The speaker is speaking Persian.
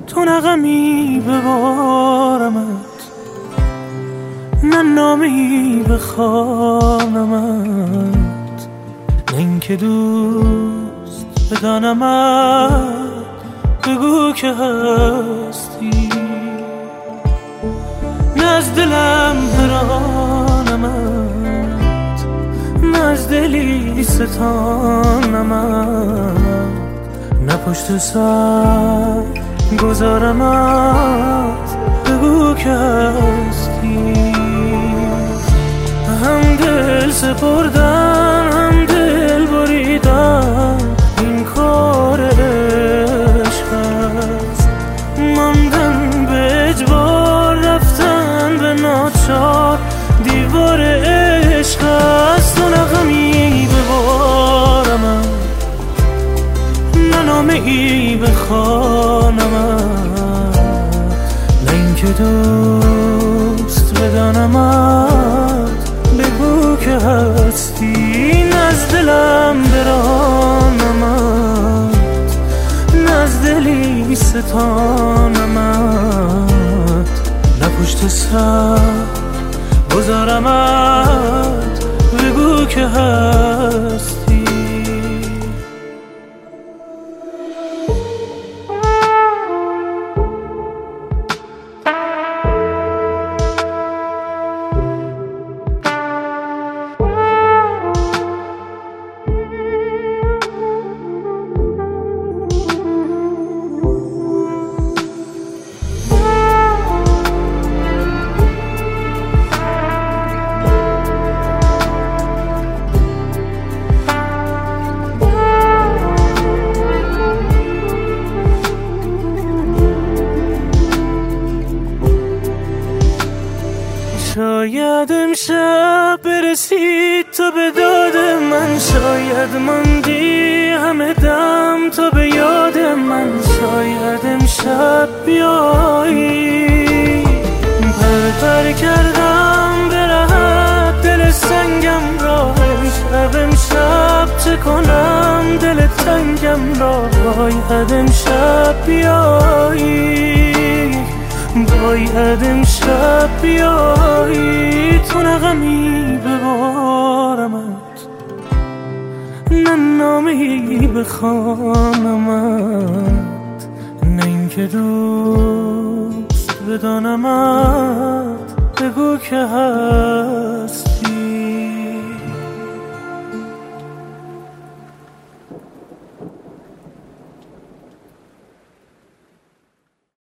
تو نه غمی ببارمت، نه نامی بخوانمت، نه اینکه دوست بدانمت. بگو که هستی، نه از دلم برانمت، نه از دلی ستانمت، نه پشت سر گذارمت. بگو که هستی. هم دل سپردن هم دل بریدن، این کار عشق است. ماندن به اجبار، رفتن به ناچار، دیوار عشق است. تو نه غمی ببارمت، نه نامه ای بخوانمت، نه اینکه دوست بدانمت. بگو که هستی، نه از دلم برانمت، نه از دلی ستانمت، نه پشت سر گذارمت. بگو که هستی. شاید امشب برسید تو به داد من، شاید ماندی همه دم تو به یاد من. شاید امشب بیایی، پر کردم به راحت دل سنگم را. امشب چه کنم دل تنگم را. باید امشب بیایی، باید امشب بیایی. تو نه غمی ببارمت، نه نامی بخوانمت، نه اینکه دوست بدانمت. بگو که هست